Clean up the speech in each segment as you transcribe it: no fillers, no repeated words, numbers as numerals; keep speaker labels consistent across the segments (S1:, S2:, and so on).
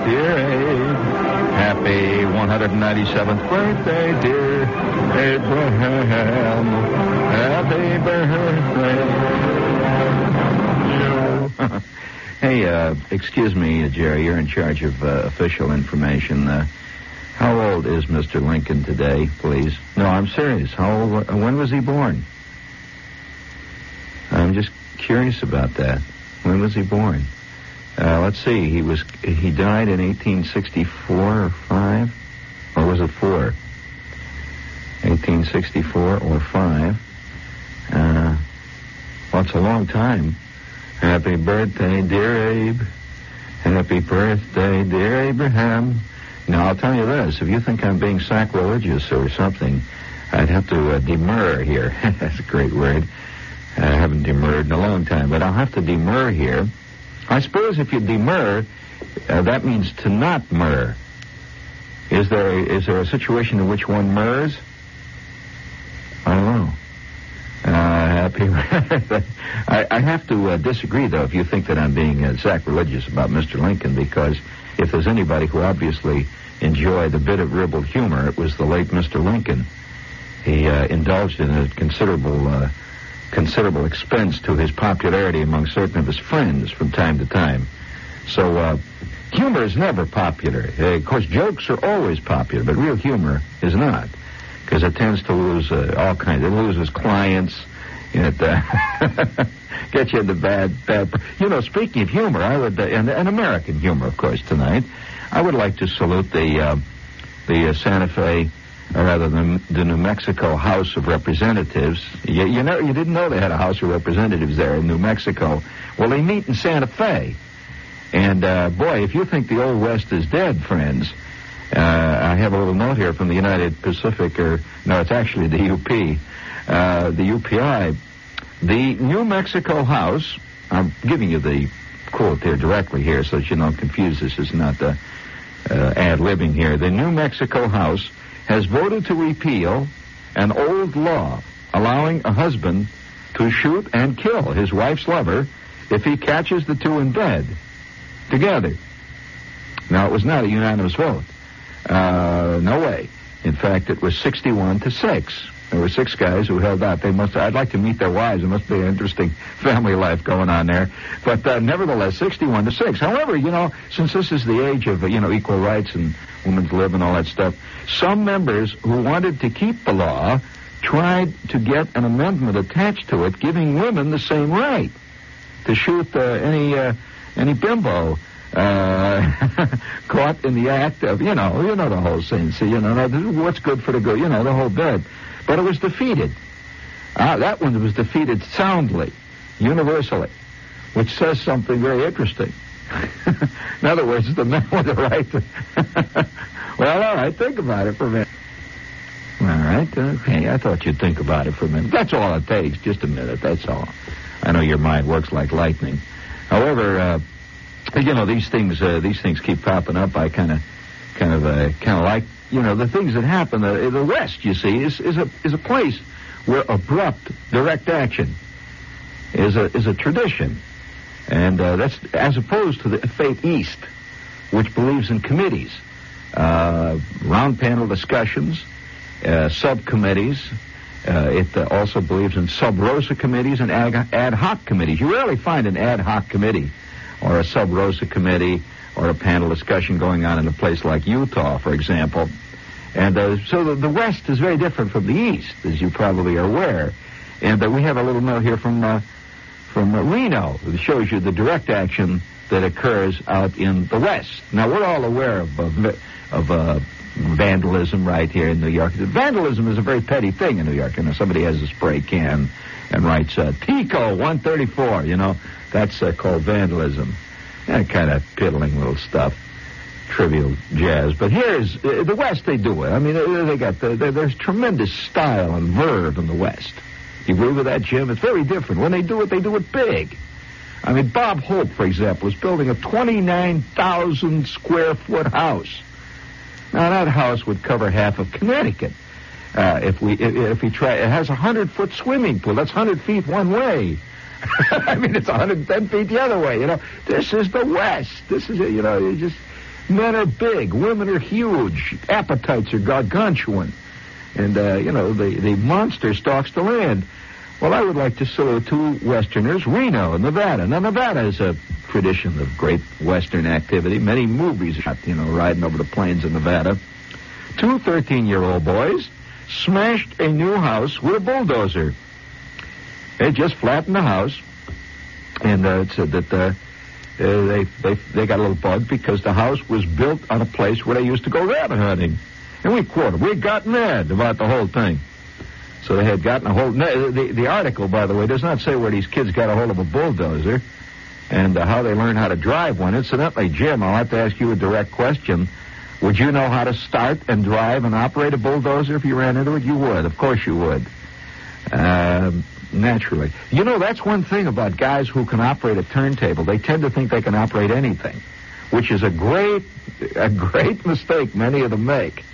S1: dear Abe. Happy 197th birthday, dear Abraham. Happy birthday. Hey, excuse me, Jerry, you're in charge of official information. How old is Mr. Lincoln today, please? No, I'm serious. How old? When was he born? I'm just curious about that. When was he born? Let's see. He died in 1864 or 5? Or was it 4? 1864 or 5. Well, it's a long time. Happy birthday, dear Abe. Happy birthday, dear Abraham. Now, I'll tell you this. If you think I'm being sacrilegious or something, I'd have to demur here. That's a great word. I haven't demurred in a long time, but I'll have to demur here. I suppose if you demur, that means to not mur. Is there a situation in which one murs? I don't know. Happy. I have to disagree, though, if you think that I'm being sacrilegious about Mr. Lincoln, because if there's anybody who obviously enjoyed a bit of ribald humor, it was the late Mr. Lincoln. He indulged in a considerable expense to his popularity among certain of his friends from time to time. So humor is never popular. Of course, jokes are always popular, but real humor is not, because it tends to lose all kinds. It loses clients. It gets you into bad. You know, speaking of humor, I would, and American humor, of course, tonight, I would like to salute the Santa Fe, or rather the New Mexico House of Representatives. You didn't know they had a House of Representatives there in New Mexico. Well, they meet in Santa Fe. And, boy, if you think the Old West is dead, friends, I have a little note here from the United Pacific, it's actually the UP, the UPI. The New Mexico House, I'm giving you the quote there directly here so that you don't confuse this. This is not ad-libbing here. The New Mexico House has voted to repeal an old law allowing a husband to shoot and kill his wife's lover if he catches the two in bed together. Now, it was not a unanimous vote. No way. In fact, it was 61-6. There were 6 guys who held out. I'd like to meet their wives. There must be an interesting family life going on there. But nevertheless, 61-6. However, since this is the age of, equal rights and women's lib and all that stuff, some members who wanted to keep the law tried to get an amendment attached to it giving women the same right to shoot any bimbo caught in the act of, the whole thing. See, what's good for the good, the whole bit. But it was defeated. That one was defeated soundly, universally, which says something very interesting. In other words, the men with the right to... Well, all right, think about it for a minute. All right, okay, I thought you'd think about it for a minute. That's all it takes, just a minute, that's all. I know your mind works like lightning. However, these things keep popping up. I kind of like, the things that happen. The West, you see, is a place where abrupt, direct action is a tradition, and that's as opposed to the fate East, which believes in committees, round panel discussions, subcommittees. It also believes in sub rosa committees and ad hoc committees. You rarely find an ad hoc committee or a sub rosa committee or a panel discussion going on in a place like Utah, for example. And so the West is very different from the East, as you probably are aware. And we have a little note here from Reno that shows you the direct action that occurs out in the West. Now, we're all aware of vandalism right here in New York. Vandalism is a very petty thing in New York. Somebody has a spray can and writes Tico 134, that's called vandalism. That kind of piddling little stuff, trivial jazz. But here's the West. They do it. I mean, there's tremendous style and verve in the West. You agree with that, Jim? It's very different. When they do it big. I mean, Bob Hope, for example, is building a 29,000 square foot house. Now, that house would cover half of Connecticut. If we try, it has a 100-foot swimming pool. That's 100 feet one way. I mean, it's 110 feet the other way. This is the West. This is, you just
S2: Men are big. Women are huge. Appetites are gargantuan. And, the monster stalks the land. Well, I would like to salute two Westerners, Reno and Nevada. Now, Nevada is a tradition of great Western activity. Many movies, riding over the plains of Nevada. Two 13-year-old boys smashed a new house with a bulldozer. They just flattened the house, and it said that they got a little bug because the house was built on a place where they used to go rabbit hunting. And we got mad about the whole thing. So they had gotten a hold... The article, by the way, does not say where these kids got a hold of a bulldozer and how they learned how to drive one. Incidentally, Jim, I'll have to ask you a direct question. Would you know how to start and drive and operate a bulldozer if you ran into it? You would. Of course you would. Naturally. That's one thing about guys who can operate a turntable. They tend to think they can operate anything, which is a great mistake many of them make.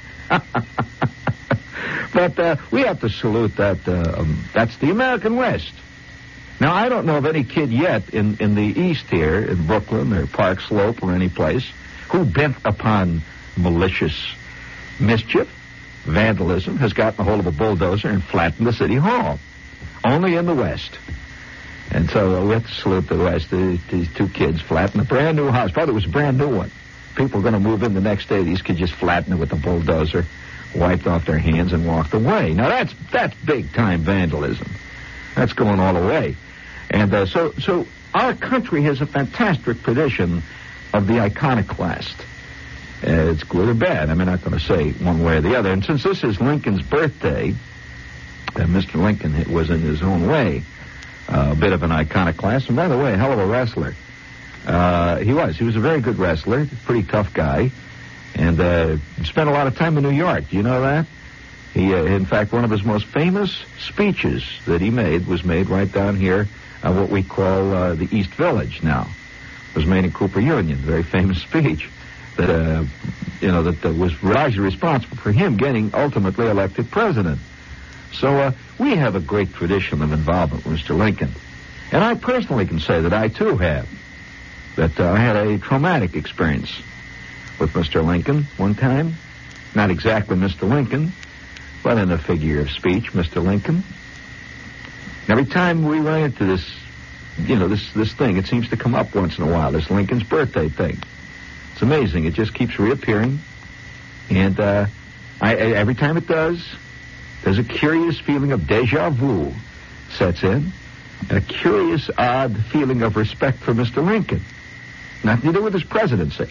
S2: But we have to salute that. That's the American West. Now, I don't know of any kid yet in the East here, in Brooklyn or Park Slope or any place, who bent upon malicious mischief, vandalism, has gotten a hold of a bulldozer and flattened the city hall. Only in the West. And so we have to salute the West. These two kids flattened a brand new house. Probably it was a brand new one. People are going to move in the next day. These kids just flattened it with a bulldozer, wiped off their hands, and walked away. Now, that's big-time vandalism. That's going all the way. And so our country has a fantastic tradition of the iconoclast. It's good or bad. I'm not going to say one way or the other. And since this is Lincoln's birthday, Mr. Lincoln was in his own way a bit of an iconoclast. And by the way, a hell of a wrestler. He was a very good wrestler, pretty tough guy, and spent a lot of time in New York. Do you know that? He, in fact, one of his most famous speeches that he made was made right down here, what we call the East Village now. It was made in Cooper Union, very famous speech that was largely responsible for him getting ultimately elected president. So we have a great tradition of involvement with Mr. Lincoln. And I personally can say that I, too, have. That I had a traumatic experience with Mr. Lincoln one time. Not exactly Mr. Lincoln, but in a figure of speech, Mr. Lincoln. Every time we run into this, this thing, it seems to come up once in a while, this Lincoln's birthday thing. It's amazing. It just keeps reappearing. And every time it does, there's a curious feeling of deja vu sets in, and a curious, odd feeling of respect for Mr. Lincoln. Nothing to do with his presidency.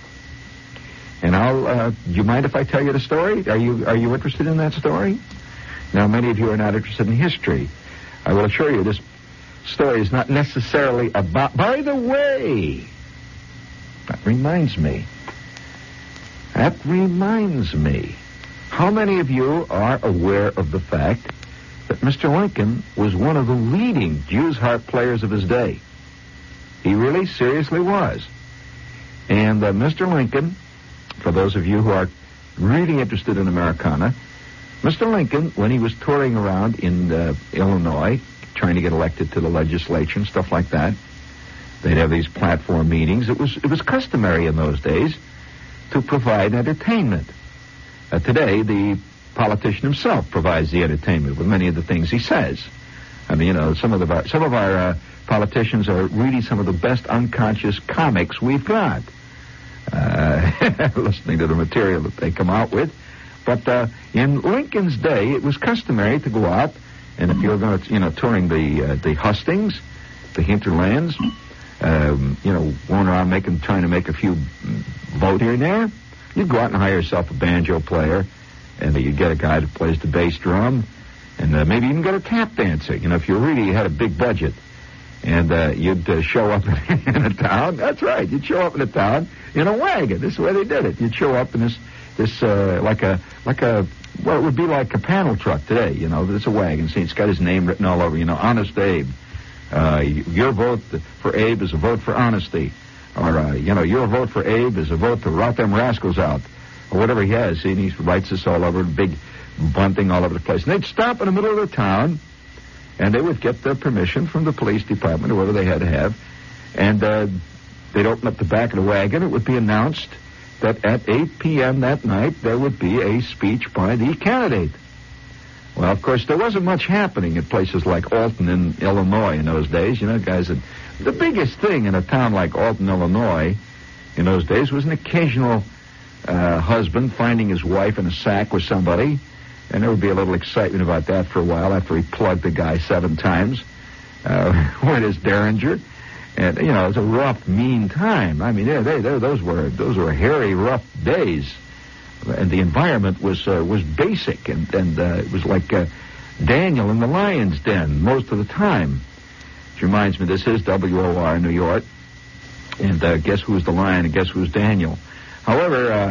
S2: And do you mind if I tell you the story? Are you interested in that story? Now, many of you are not interested in history. I will assure you this story is not necessarily about... By the way, that reminds me. How many of you are aware of the fact that Mr. Lincoln was one of the leading Jews' harp players of his day? He really seriously was. And Mr. Lincoln, for those of you who are really interested in Americana, Mr. Lincoln, when he was touring around in Illinois, trying to get elected to the legislature and stuff like that, they'd have these platform meetings. It was customary in those days to provide entertainment. Today, the politician himself provides the entertainment with many of the things he says. Some of our politicians are really some of the best unconscious comics we've got. Listening to the material that they come out with. But in Lincoln's day, it was customary to go out, and if you're going to, touring the hustings, the hinterlands, going around trying to make a few votes here and there, you'd go out and hire yourself a banjo player, and you'd get a guy that plays the bass drum, and maybe even get a tap dancer, if you really had a big budget. And you'd show up in a town. That's right. You'd show up in a town in a wagon. This is where they did it. You'd show up in this like a it would be like a panel truck today. It's a wagon. See, it's got his name written all over. Honest Abe. Your vote for Abe is a vote for honesty. Or your vote for Abe is a vote to rout them rascals out, or whatever he has. See, and he writes this all over, big bunting all over the place. And they'd stop in the middle of the town. And they would get their permission from the police department or whatever they had to have. And they'd open up the back of the wagon. It would be announced that at 8 p.m. that night there would be a speech by the candidate. Well, of course, there wasn't much happening at places like Alton in Illinois in those days. You know, guys, the biggest thing in a town like Alton, Illinois, in those days was an occasional husband finding his wife in a sack with somebody, and there would be a little excitement about that for a while after he plugged the guy 7 times with his Derringer. And, you know, it was a rough, mean time. I mean, those were hairy, rough days. And the environment was basic, and it was like Daniel in the lion's den most of the time. Which reminds me, this is WOR New York, and guess who's the lion and guess who's Daniel. However,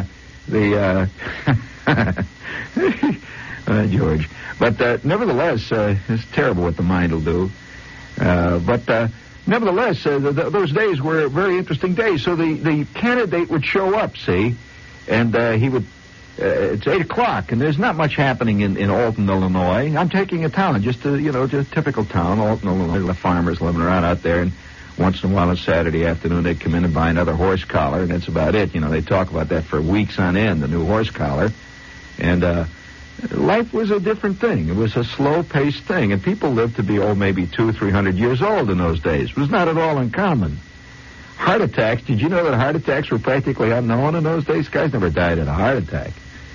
S2: George. But nevertheless, it's terrible what the mind will do. But nevertheless, those days were very interesting days. So the candidate would show up, see, and he would. It's 8 o'clock, and there's not much happening in Alton, Illinois. I'm taking a town, just a typical town, Alton, Illinois. The farmers living around out there, and once in a while on Saturday afternoon they'd come in and buy another horse collar, and that's about it. You know, they talk about that for weeks on end, the new horse collar. And life was a different thing. It was a slow-paced thing, and people lived to be, maybe 200-300 years old in those days. It was not at all uncommon. Heart attacks, did you know that heart attacks were practically unknown in those days? Guys never died of a heart attack.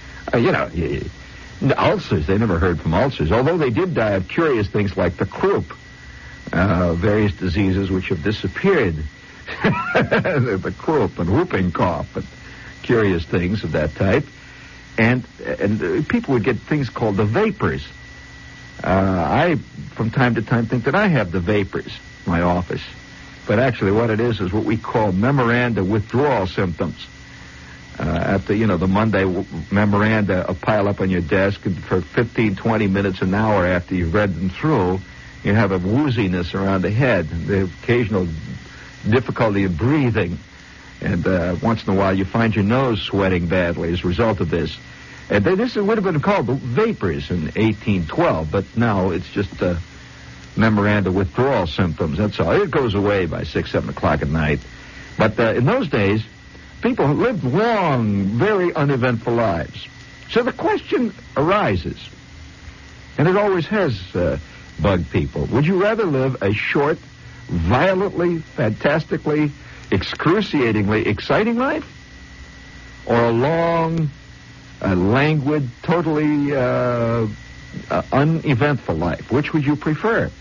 S2: Ulcers, they never heard from ulcers, although they did die of curious things like the croup, various diseases which have disappeared. The croup and whooping cough and curious things of that type. And people would get things called the vapors. I, from time to time, think that I have the vapors in my office. But actually what it is what we call memoranda withdrawal symptoms. After, the Monday memoranda pile up on your desk, and for 15, 20 minutes, an hour after you've read them through, you have a wooziness around the head, the occasional difficulty in breathing, and once in a while you find your nose sweating badly as a result of this. And this would have been called the vapors in 1812, but now it's just memoranda withdrawal symptoms. That's all. It goes away by 6, 7 o'clock at night. But in those days, people lived long, very uneventful lives. So the question arises, and it always has bugged people. Would you rather live a short, violently, fantastically, excruciatingly exciting life, or a long, languid, totally uneventful life? Which would you prefer?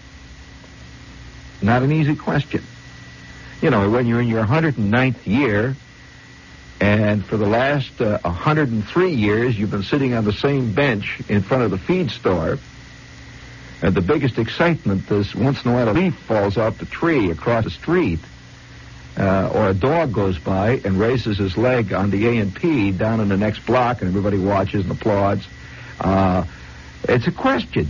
S2: Not an easy question. When you're in your 109th year, and for the last 103 years, you've been sitting on the same bench in front of the feed store. And the biggest excitement is once in a while a leaf falls off the tree across the street, or a dog goes by and raises his leg on the A&P down in the next block, and everybody watches and applauds. It's a question,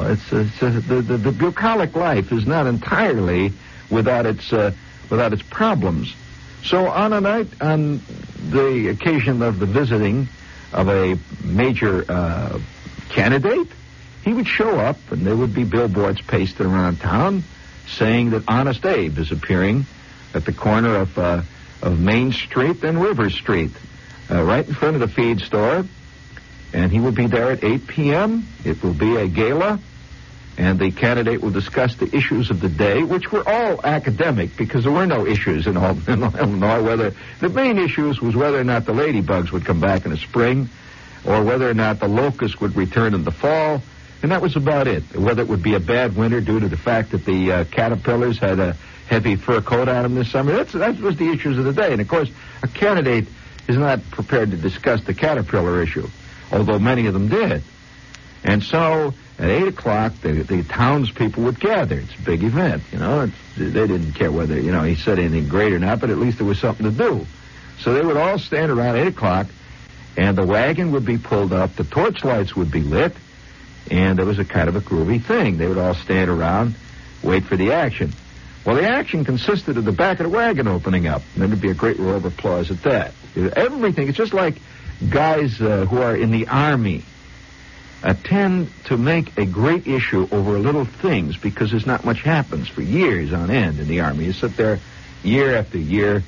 S2: the bucolic life is not entirely without its problems. So on a night, on the occasion of the visiting of a major candidate, he would show up, and there would be billboards pasted around town saying that Honest Abe is appearing at the corner of Main Street and River Street, right in front of the feed store, and he will be there at 8 p.m. It will be a gala, and the candidate will discuss the issues of the day, which were all academic because there were no issues in Illinois. The main issues was whether or not the ladybugs would come back in the spring, or whether or not the locusts would return in the fall, and that was about it. Whether it would be a bad winter due to the fact that the caterpillars had a heavy fur coat on them this summer. That was the issues of the day. And, of course, a candidate is not prepared to discuss the caterpillar issue, although many of them did. And so at 8 o'clock, the townspeople would gather. It's a big event, They didn't care whether, he said anything great or not, but at least there was something to do. So they would all stand around 8 o'clock, and the wagon would be pulled up, the torchlights would be lit, and there was a kind of a groovy thing. They would all stand around, wait for the action. Well, the action consisted of the back of the wagon opening up, and then there'd be a great roar of applause at that. Everything, it's just like guys who are in the Army tend to make a great issue over little things because there's not much happens for years on end in the Army. You sit there year after year,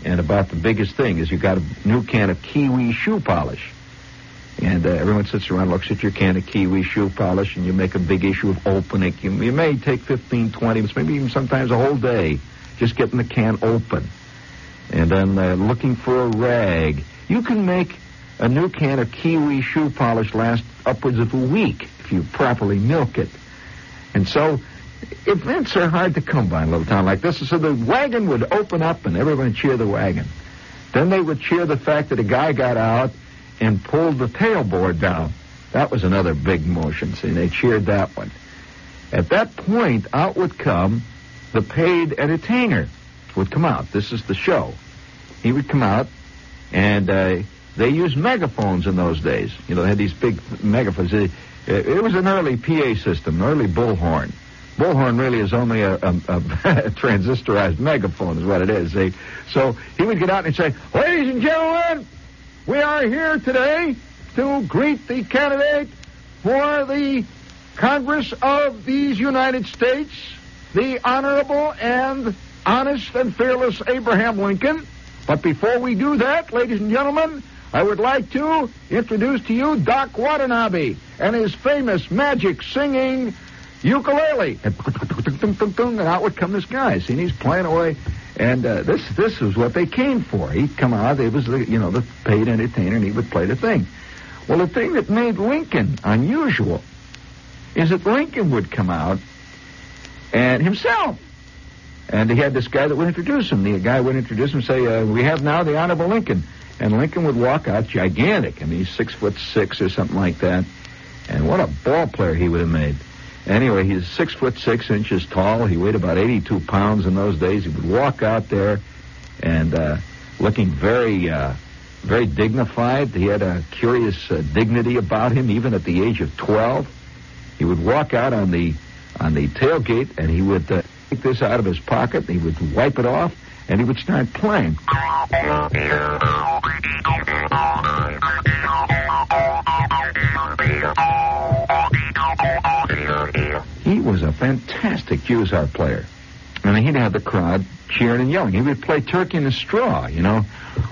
S2: And about the biggest thing is you got a new can of Kiwi shoe polish. And everyone sits around, looks at your can of Kiwi shoe polish, and you make a big issue of opening it. You may take 15, 20 minutes, maybe even sometimes a whole day, just getting the can open. And then looking for a rag. You can make a new can of Kiwi shoe polish last upwards of a week if you properly milk it. And so events are hard to come by in a little town like this. So the wagon would open up and everyone would cheer the wagon. Then they would cheer the fact that a guy got out and pulled the tailboard down. That was another big motion. See, they cheered that one. At that point, out would come the paid entertainer. Would come out. This is the show. He would come out, and they used megaphones in those days. You know, they had these big megaphones. It was an early PA system, an early bullhorn. Bullhorn really is only a transistorized megaphone is what it is. So he would get out and say, "Ladies and gentlemen, we are here today to greet the candidate for the Congress of these United States, the Honorable and Honest and Fearless Abraham Lincoln. But before we do that, ladies and gentlemen, I would like to introduce to you Doc Watanabe and his famous magic singing ukulele." And out would come this guy. See, and he's playing away. And this is what they came for. He'd come out. It was the paid entertainer, and he would play the thing. Well, the thing that made Lincoln unusual is that Lincoln would come out and himself. And he had this guy that would introduce him. The guy would introduce him and say, "We have now the Honorable Lincoln." And Lincoln would walk out gigantic. I mean, he's 6'6" or something like that. And what a ball player he would have made. Anyway, he's 6'6" tall. He weighed about 82 pounds in those days. He would walk out there and looking very, very dignified. He had a curious dignity about him, even at the age of 12. He would walk out on the tailgate, and he would take this out of his pocket, and he would wipe it off, and he would start playing. He was a fantastic Jews harp player. And he'd have the crowd cheering and yelling. He would play Turkey in the Straw, you know.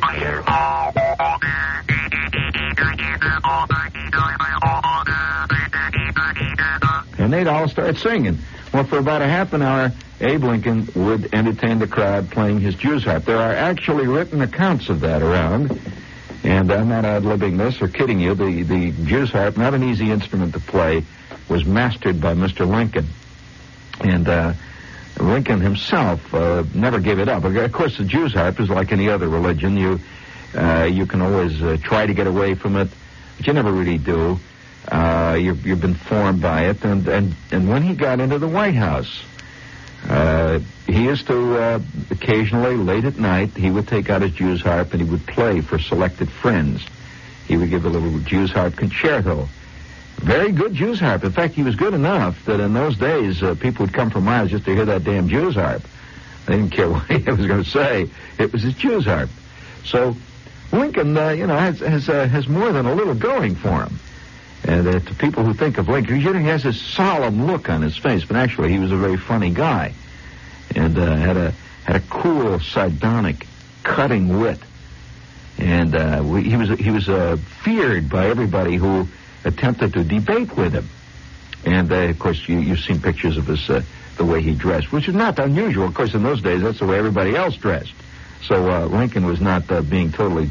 S2: And they'd all start singing. Well, for about a half an hour, Abe Lincoln would entertain the crowd playing his Jews harp. There are actually written accounts of that around. And I'm not ad-libbing this or kidding you. The Jews harp, not an easy instrument to play, was mastered by Mr. Lincoln. And Lincoln himself never gave it up. Of course, the Jews harp is like any other religion. You can always try to get away from it, but you never really do. You've been formed by it. And when he got into the White House, he used to occasionally, late at night, he would take out his Jews harp and he would play for selected friends. He would give a little Jews harp concerto. Very good Jews harp. In fact, he was good enough that in those days, people would come for miles just to hear that damn Jews harp. They didn't care what he was going to say. It was his Jews harp. So Lincoln, has more than a little going for him. And to people who think of Lincoln, he has this solemn look on his face, but actually he was a very funny guy, and had a cool, sardonic, cutting wit. And he was feared by everybody who attempted to debate with him. And of course, you've seen pictures of his the way he dressed, which is not unusual. Of course, in those days, that's the way everybody else dressed. So Lincoln was not being totally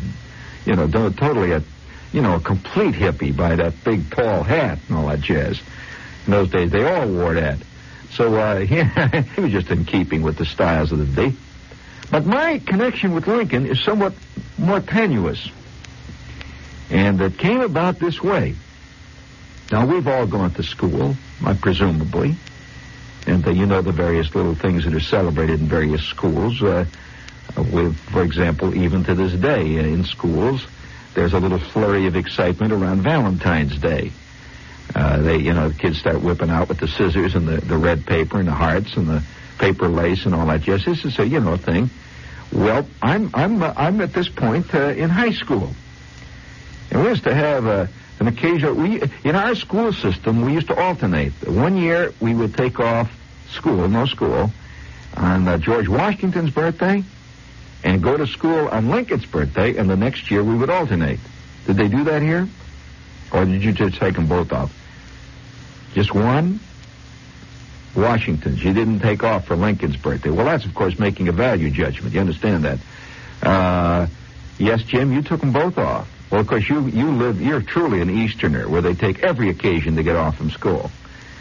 S2: a complete hippie by that big tall hat and all that jazz. In those days, they all wore that. So he was just in keeping with the styles of the day. But my connection with Lincoln is somewhat more tenuous. And it came about this way. Now, we've all gone to school, presumably. And you know the various little things that are celebrated in various schools. With, for example, even to this day in schools, there's a little flurry of excitement around Valentine's Day. The kids start whipping out with the scissors and the red paper and the hearts and the paper lace and all that. Yes, this is a thing. Well, I'm at this point in high school, and we used to have an occasion. In our school system, we used to alternate. 1 year we would take off no school, on George Washington's birthday, and go to school on Lincoln's birthday, and the next year we would alternate. Did they do that here? Or did you just take them both off? Just one? Washington's. You didn't take off for Lincoln's birthday. Well, that's, of course, making a value judgment. You understand that? Yes, Jim, you took them both off. Well, of course, you're truly an Easterner, where they take every occasion to get off from school.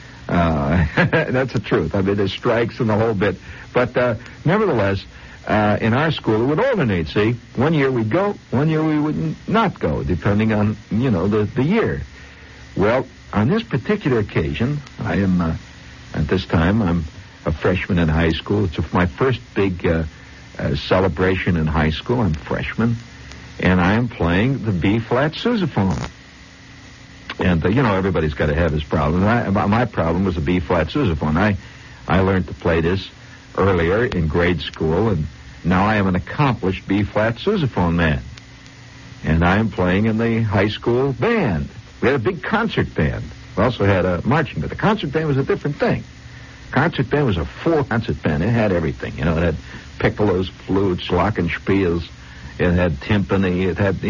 S2: That's the truth. I mean, there's strikes and the whole bit. But nevertheless, in our school, it would alternate, see? One year we'd go, one year we would not go, depending on, the year. Well, on this particular occasion, I am, at this time, I'm a freshman in high school. It's my first big celebration in high school. I'm a freshman, and I am playing the B-flat sousaphone. And, everybody's got to have his problem. My problem was the B-flat sousaphone. I learned to play this earlier in grade school, and now I am an accomplished B-flat sousaphone man. And I am playing in the high school band. We had a big concert band. We also had a marching band. The concert band was a different thing. Concert band was a full concert band. It had everything. It had piccolos, flutes, glockenspiels. It had timpani. It had,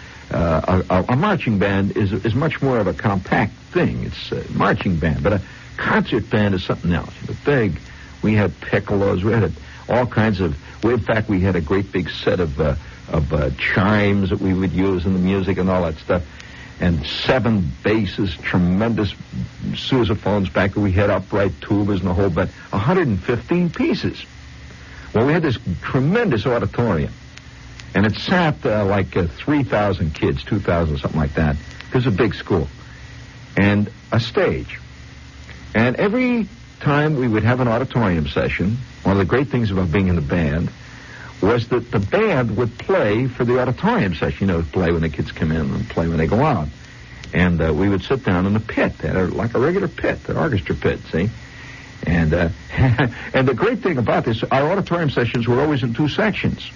S2: a marching band is much more of a compact thing. It's a marching band. But a concert band is something else. Big. We had piccolos. We had all kinds of... In fact, we had a great big set of chimes that we would use in the music and all that stuff. And 7 basses, tremendous sousaphones back there. We had upright tubas and the whole bit. 115 pieces. Well, we had this tremendous auditorium. And it sat like 3,000 kids, 2,000, something like that. It was a big school. And a stage. And every time we would have an auditorium session, one of the great things about being in the band was that the band would play for the auditorium session. Play when the kids come in and play when they go out. And we would sit down in the pit, like a regular pit, an orchestra pit, see? And and the great thing about this, our auditorium sessions were always in 2 sections.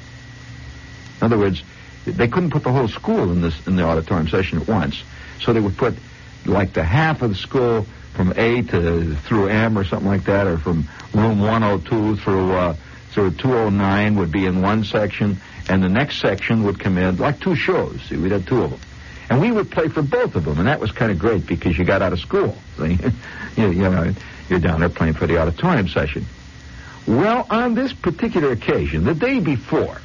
S2: In other words, they couldn't put the whole school in the auditorium session at once. So they would put like the half of the school from A through M or something like that, or from room 102 through 209 would be in one section, and the next section would come in like 2 shows. See, we'd have 2 of them. And we would play for both of them, and that was kind of great because you got out of school. See? You're down there playing for the auditorium session. Well, on this particular occasion, the day before,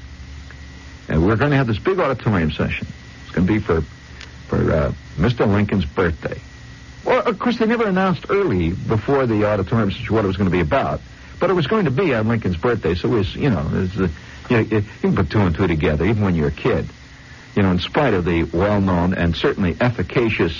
S2: and we're going to have this big auditorium session. It's going to be for Mr. Lincoln's birthday. Well, of course, they never announced early before the auditorium session what it was going to be about. But it was going to be on Lincoln's birthday, so it was, you can put 2 and 2 together, even when you're a kid. In spite of the well-known and certainly efficacious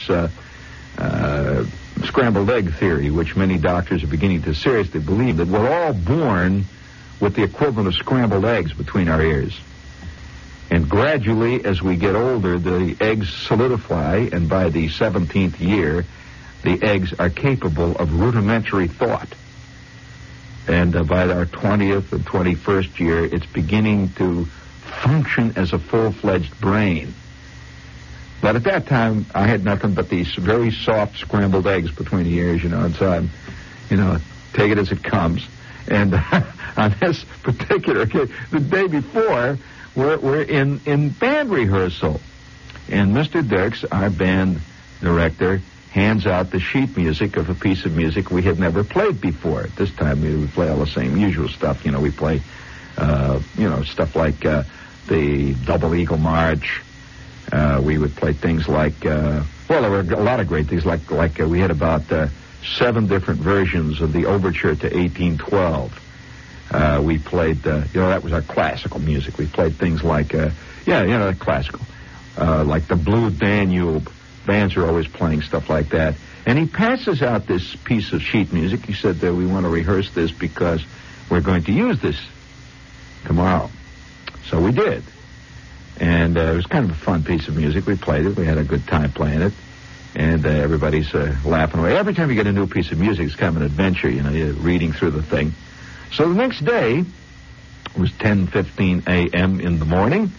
S2: scrambled egg theory, which many doctors are beginning to seriously believe, that we're all born with the equivalent of scrambled eggs between our ears. And gradually, as we get older, the eggs solidify, and by the 17th year, the eggs are capable of rudimentary thought. And by our 20th and 21st year, it's beginning to function as a full-fledged brain. But at that time, I had nothing but these very soft scrambled eggs between the ears, and so I'm, take it as it comes. And on this particular occasion, the day before, we're in band rehearsal. And Mr. Dirks, our band director, hands out the sheet music of a piece of music we had never played before. At this time, we would play all the same usual stuff. We play, stuff like the Double Eagle March. We would play things like, there were a lot of great things, like we had about 7 different versions of the Overture to 1812. We played, that was our classical music. We played things like, classical, like the Blue Danube. Bands are always playing stuff like that. And he passes out this piece of sheet music. He said that we want to rehearse this because we're going to use this tomorrow. So we did. And it was kind of a fun piece of music. We played it. We had a good time playing it. And everybody's laughing away. Every time you get a new piece of music, it's kind of an adventure, you're reading through the thing. So the next day, it was 10:15 a.m. in the morning.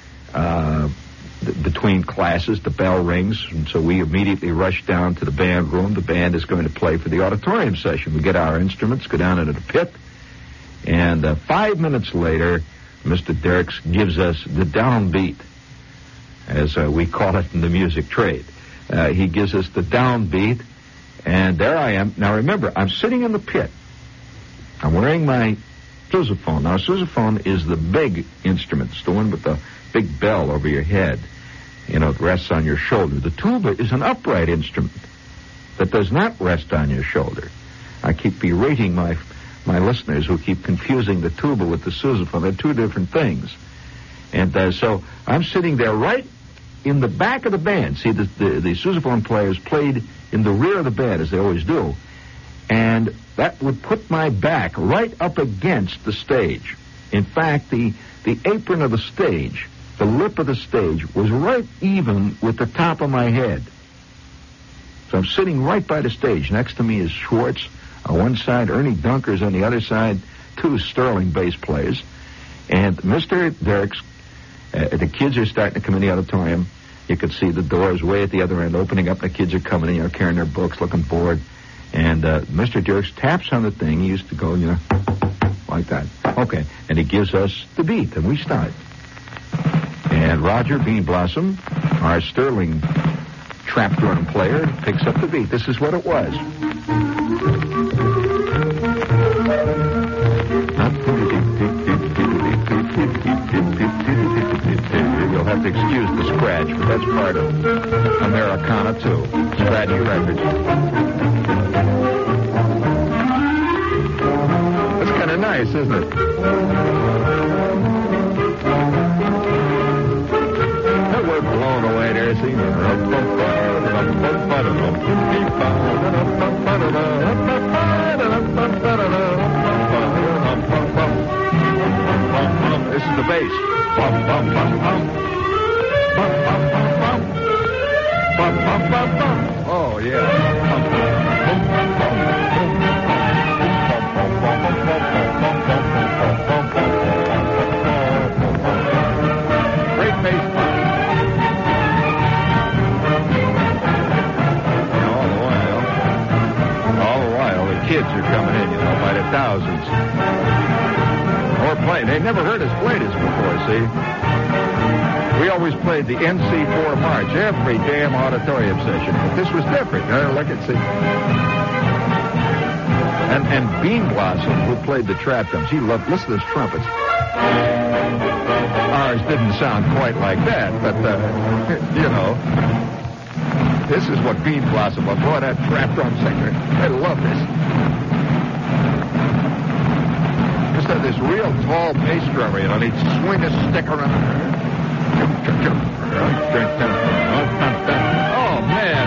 S2: Between classes, the bell rings, and so we immediately rush down to the band room. The band is going to play for the auditorium session. We get our instruments, go down into the pit, and 5 minutes later, Mr. Derricks gives us the downbeat, as we call it in the music trade. He gives us the downbeat, and there I am. Now remember, I'm sitting in the pit. I'm wearing my sousaphone. Now, a sousaphone is the big instrument. It's the one with the big bell over your head. It rests on your shoulder. The tuba is an upright instrument that does not rest on your shoulder. I keep berating my listeners who keep confusing the tuba with the sousaphone. They're two different things. And so I'm sitting there right in the back of the band. See, the sousaphone players played in the rear of the band, as they always do. And that would put my back right up against the stage. In fact, the apron of the stage, the lip of the stage, was right even with the top of my head. So I'm sitting right by the stage. Next to me is Schwartz on one side, Ernie Dunkers on the other side, two sterling bass players. And Mr. Derricks, the kids are starting to come in the auditorium. You could see the doors way at the other end opening up. The kids are coming in, carrying their books, looking bored. And Mr. Derricks taps on the thing. He used to go, like that. Okay. And he gives us the beat, and we start. And Roger Bean Blossom, our sterling trap drum player, picks up the beat. This is what it was. You'll have to excuse the scratch, but that's part of Americana, too. Scratchy records. That's kind of nice, isn't it? And we're blown away there, see? This is the bass. Bum, bum, bum, bum. Bum, bum, bum, bum. Bum, bum, bum, bum. Oh, yeah. Bum, bum, bum, bum, bum. Great bass part. All the while, the kids are coming in, by the thousands. Or playing. They've never heard us play this before, see? We always played the NC4 March every damn auditorium session. But this was different. Look and see. And Bean Blossom, who played the trap drums, he loved, listen to his trumpets. Ours didn't sound quite like that, but, this is what Bean Blossom was. Boy, that trap drum singer, I love this. This real tall bass drummer, and he'd swing his stick around. Oh, man.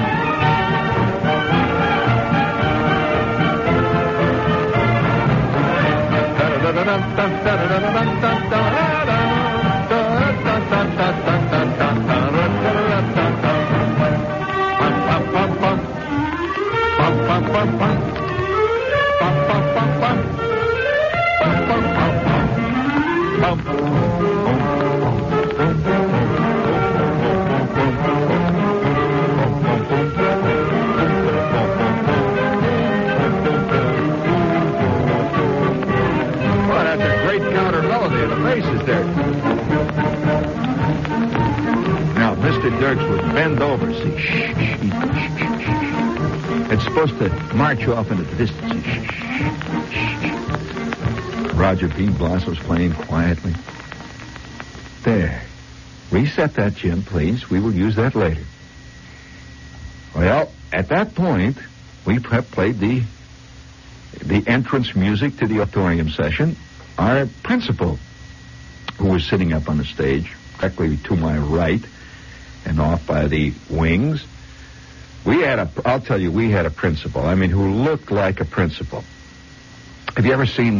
S2: It's supposed to march off into the distance. Roger Bean Blossom's playing quietly. There. Reset that, Jim, please. We will use that later. Well, at that point, we played the entrance music to the auditorium session. Our principal, who was sitting up on the stage, directly to my right, and off by the wings, we had a principal, who looked like a principal. Have you ever seen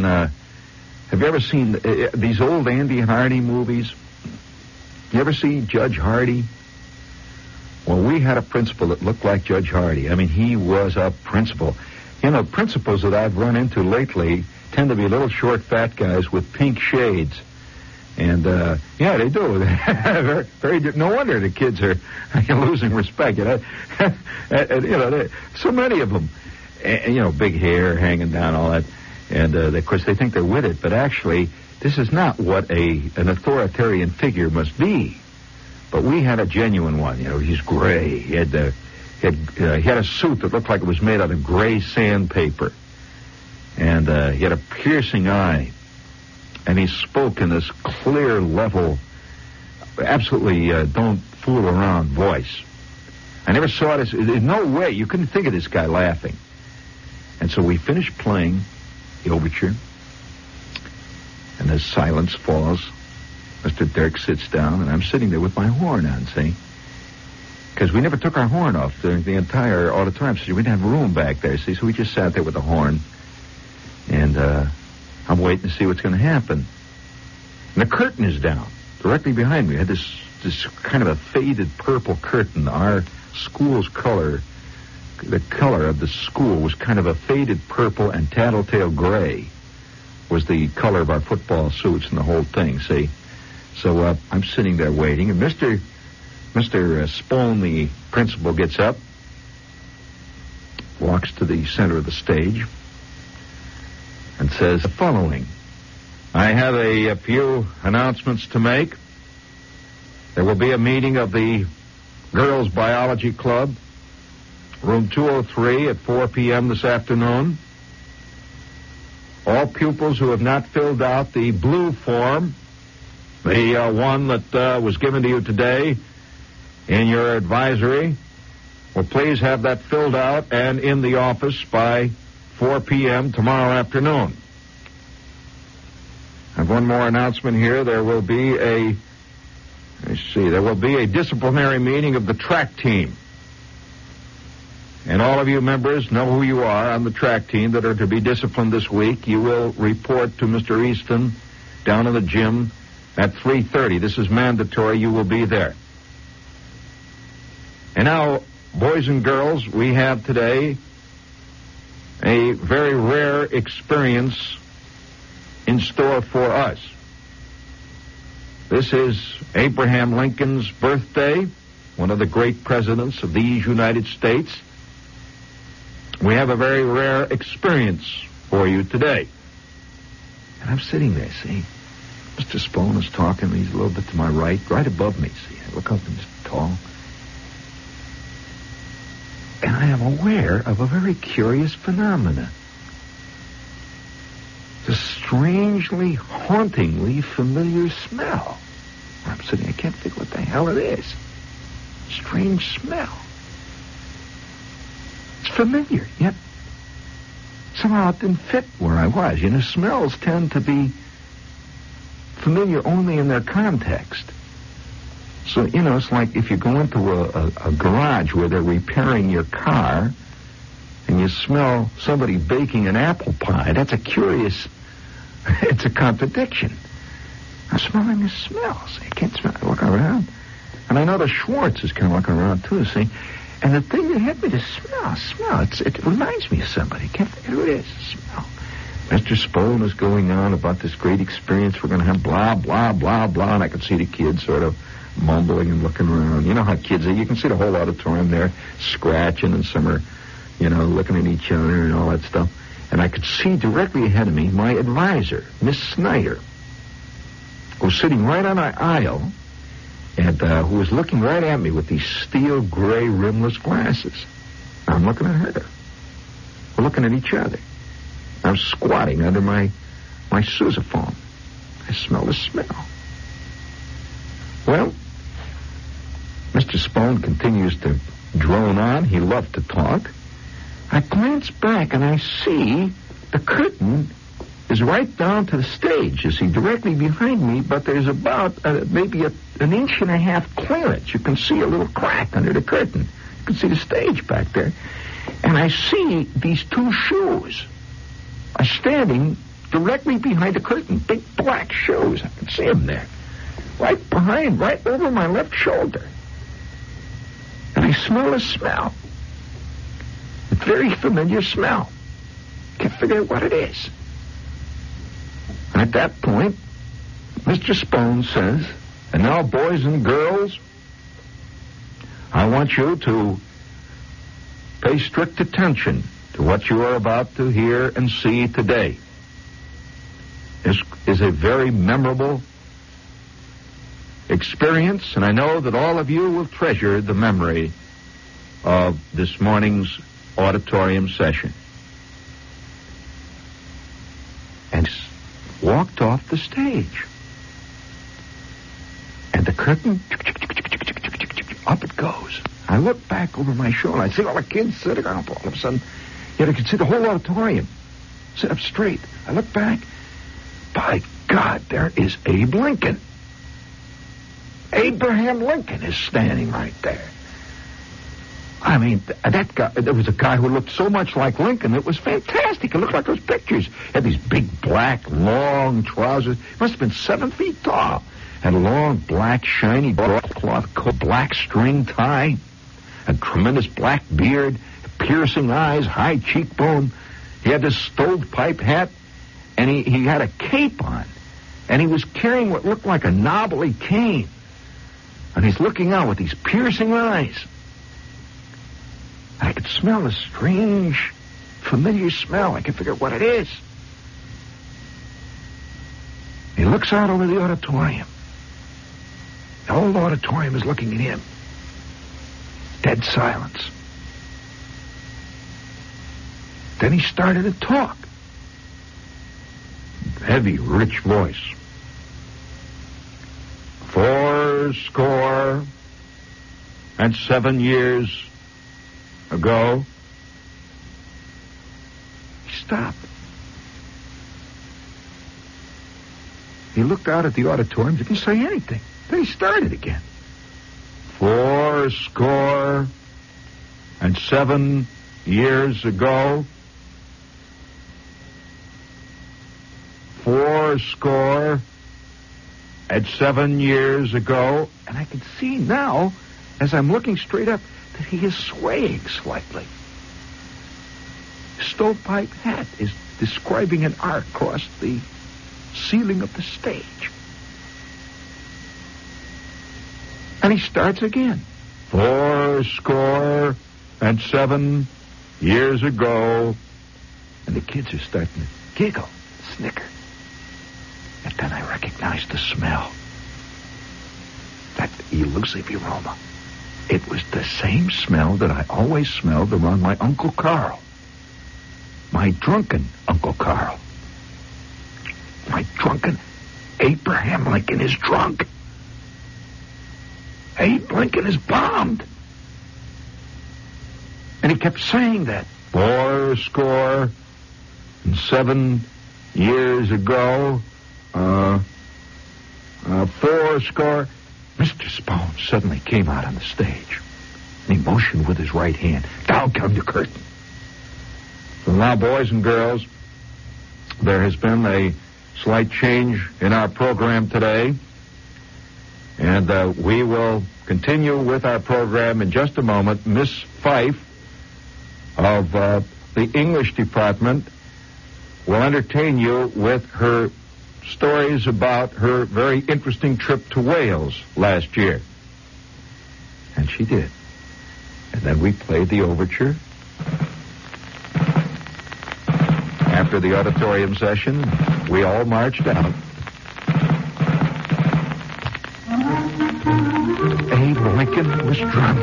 S2: these old Andy Hardy movies? You ever see Judge Hardy? Well, we had a principal that looked like Judge Hardy. He was a principal. Principals that I've run into lately tend to be little short fat guys with pink shades. And, they do. very, very, no wonder the kids are losing respect. So many of them, big hair hanging down, all that. And, of course, they think they're with it. But actually, this is not what an authoritarian figure must be. But we had a genuine one. He's gray. He had a suit that looked like it was made out of gray sandpaper. And he had a piercing eye. And he spoke in this clear, level, absolutely don't fool around voice. I never saw this. There's no way. You couldn't think of this guy laughing. And so we finished playing the overture. And as silence falls, Mr. Dirk sits down, and I'm sitting there with my horn on, see? Because we never took our horn off during the entire auditorium. So we didn't have room back there, see? So we just sat there with the horn. And I'm waiting to see what's going to happen. And the curtain is down directly behind me. I had this kind of a faded purple curtain. Our school's color, the color of the school was kind of a faded purple, and tattletale gray was the color of our football suits and the whole thing, see? So I'm sitting there waiting, and Mr. Spohn, the principal, gets up, walks to the center of the stage, and says the following. I have a few announcements to make. There will be a meeting of the Girls Biology Club, room 203 at 4 p.m. this afternoon. All pupils who have not filled out the blue form, the one that was given to you today in your advisory, will please have that filled out and in the office by 4 p.m. tomorrow afternoon. I have one more announcement here. There will be a disciplinary meeting of the track team. And all of you members know who you are on the track team that are to be disciplined this week. You will report to Mr. Easton down in the gym at 3:30. This is mandatory. You will be there. And now, boys and girls, we have today a very rare experience in store for us. This is Abraham Lincoln's birthday, one of the great presidents of these United States. We have a very rare experience for you today. And I'm sitting there, see? Mr. Spohn is talking. He's a little bit to my right above me, see? I look up and he's tall. And I am aware of a very curious phenomenon. It's a strangely, hauntingly familiar smell. I'm sitting, I can't think what the hell it is. Strange smell. It's familiar, yet somehow it didn't fit where I was. Smells tend to be familiar only in their context. So, it's like if you go into a garage where they're repairing your car and you smell somebody baking an apple pie. That's a curious, it's a contradiction. I'm smelling this smell, see? I can't smell. I look around. And I know the Schwartz is kind of looking around, too, see? And the thing that had me to smell, it reminds me of somebody. I can't think who it is. Smell. Mr. Spohn is going on about this great experience we're going to have, blah, blah, blah, blah. And I could see the kids sort of mumbling and looking around. You know how kids are. You can see the whole auditorium there scratching, and some are, looking at each other and all that stuff. And I could see directly ahead of me my advisor, Miss Snyder, who was sitting right on our aisle, and who was looking right at me with these steel gray rimless glasses. I'm looking at her. We're looking at each other. I'm squatting under my sousaphone. I smell the smell. Well, Mr. Spohn continues to drone on. He loved to talk. I glance back and I see the curtain is right down to the stage. You see, directly behind me, but there's about maybe an inch and a half clearance. You can see a little crack under the curtain. You can see the stage back there. And I see these two shoes are standing directly behind the curtain. Big black shoes. I can see them there. Right behind, right over my left shoulder. And I smell a smell. A very familiar smell. Can't figure out what it is. And at that point, Mr. Spohn says, and now, boys and girls, I want you to pay strict attention to what you are about to hear and see today. is a very memorable experience, and I know that all of you will treasure the memory of this morning's auditorium session. And walked off the stage. And the curtain, up it goes. I look back over my shoulder. I see all the kids sitting up all of a sudden. Yet I could see the whole auditorium sit up straight. I look back. By God, there is Abe Lincoln. Abraham Lincoln is standing right there. I mean, that guy, there was a guy who looked so much like Lincoln. It was fantastic. It looked like those pictures. He had these big, black, long trousers. He must have been 7 feet tall. Had a long, black, shiny broadcloth coat, black string tie, a tremendous black beard, piercing eyes, high cheekbone. He had this stovepipe hat, and he had a cape on. And he was carrying what looked like a knobbly cane. And he's looking out with these piercing eyes. I could smell a strange, familiar smell. I could figure out what it is. He looks out over the auditorium. The whole auditorium is looking at him. Dead silence. Then he started to talk. Heavy, rich voice. 67 years ago. He stopped. He looked out at the auditorium, didn't say anything. Then he started again. 67 years ago. 67 years ago. And I can see now, as I'm looking straight up, that he is swaying slightly. His stovepipe hat is describing an arc across the ceiling of the stage. And he starts again. 67 years ago. And the kids are starting to giggle, snicker. And then I recognize the smell. That elusive aroma. It was the same smell that I always smelled around my Uncle Carl. My drunken Uncle Carl. My drunken Abraham Lincoln is drunk. Abe Lincoln is bombed. And he kept saying that. 67 years ago. 4 Mr. Spohn suddenly came out on the stage. And he motioned with his right hand. Down come the curtain. Well, now, boys and girls, there has been a slight change in our program today. And we will continue with our program in just a moment. Miss Fife of the English department will entertain you with her stories about her very interesting trip to Wales last year. And she did. And then we played the overture. After the auditorium session, we all marched out. Abe Lincoln was drunk.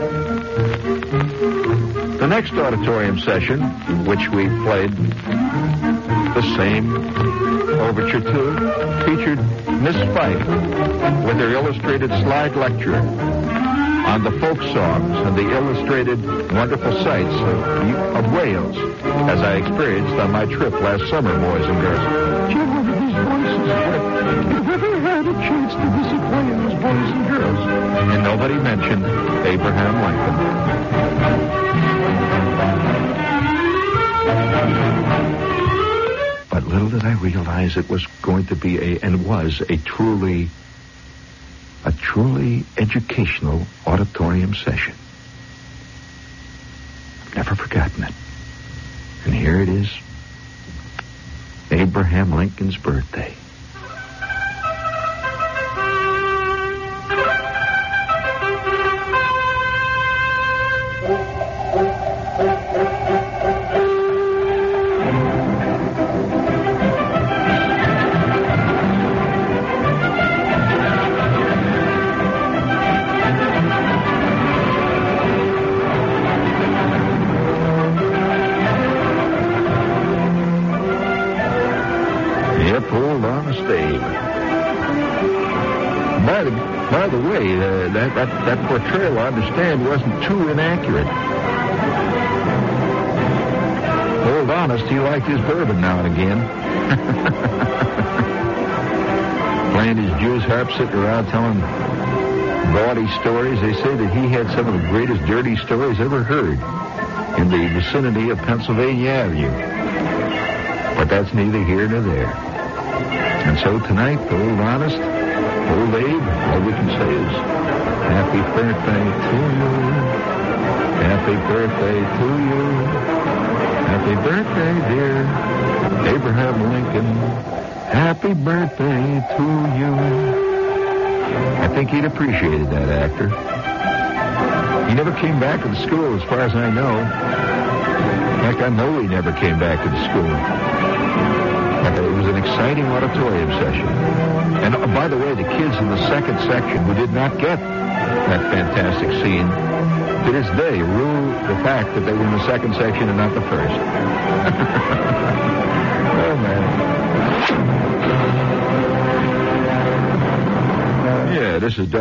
S2: The next auditorium session, which we played the same overture to, featured Miss Fife with her illustrated slide lecture on the folk songs and the illustrated wonderful sights of Wales, as I experienced on my trip last summer, boys and girls. Do you remember these voices? You've ever had a chance to visit Wales, boys and girls? And nobody mentioned Abraham Lincoln. But little did I realize it was going to be a truly educational auditorium session. I've never forgotten it. And here it is, Abraham Lincoln's birthday. Yep, hold honest Abe. By the way, that portrayal, I understand, wasn't too inaccurate. Old Honest, he liked his bourbon now and again. Playing his Jews harp, sitting around telling gaudy stories. They say that he had some of the greatest dirty stories ever heard in the vicinity of Pennsylvania Avenue. But that's neither here nor there. And so tonight, Old Honest, Old Abe, all we can say is, happy birthday to you. Happy birthday to you. Happy birthday, dear Abraham Lincoln. Happy birthday to you. I think he'd appreciated that actor. He never came back to the school, as far as I know. In fact, I know he never came back to the school. It was an exciting auditorium session. And by the way, the kids in the second section who did not get that fantastic scene, to this day, rue the fact that they were in the second section and not the first. Oh, man. Yeah, this is